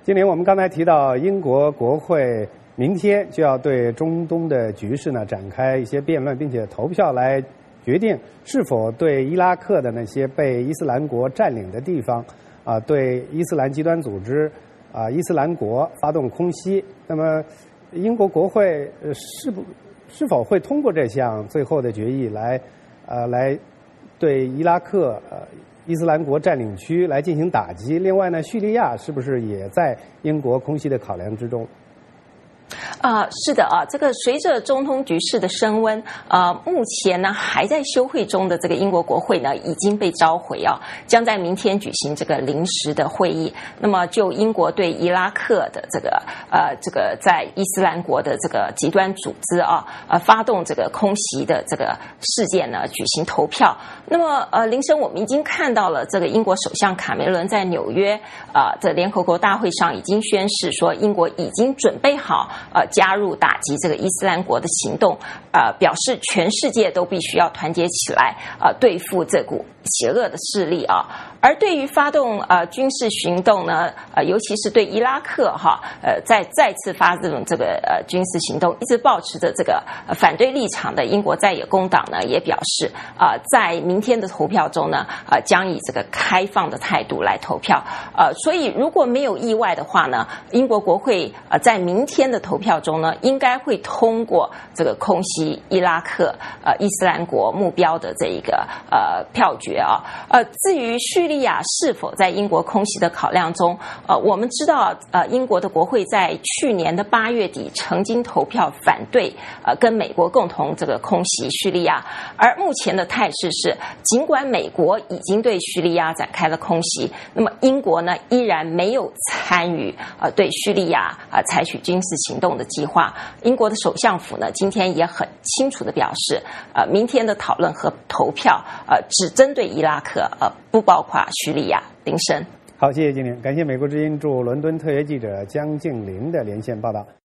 今年我们刚才提到，英国国会明天就要对中东的局势呢展开一些辩论，并且投票来决定是否对伊拉克的那些被伊斯兰国占领的地方对伊斯兰极端组织伊斯兰国发动空袭。那么，英国国会是否会通过这项最后的决议来对伊拉克伊斯兰国占领区来进行打击？另外呢，叙利亚是不是也在英国空袭的考量之中？ 是的啊，这个随着中东局势的升温，目前呢还在休会中的这个英国国会呢已经被召回啊，将在明天举行这个临时的会议。那么就英国对伊拉克的这个在伊斯兰国的这个极端组织发动这个空袭的这个事件呢举行投票。那么林生，我们已经看到了这个英国首相卡梅伦在纽约的联合国大会上已经宣示说，英国已经准备好加入打击这个伊斯兰国的行动，表示全世界都必须要团结起来，对付这股邪恶的势力啊。而对于发动军事行动呢，尤其是对伊拉克再次发动这个军事行动，一直保持着这个反对立场的英国在野工党呢，也表示在明天的投票中呢，将以这个开放的态度来投票。所以如果没有意外的话呢，英国国会在明天的投票中呢，应该会通过这个空袭伊拉克伊斯兰国目标的这一个票决啊。至于叙利亚是否在英国空袭的考量中，我们知道英国的国会在去年的8月底曾经投票反对跟美国共同这个空袭叙利亚，而目前的态势是，尽管美国已经对叙利亚展开了空袭，那么英国呢依然没有参与对叙利亚采取军事行动的计划。英国的首相府呢今天也很清楚地表示，明天的讨论和投票只针对伊拉克，不包括叙利亚。林生， 好，谢谢金玲，感谢美国之音驻伦敦特约记者江静玲的连线报道。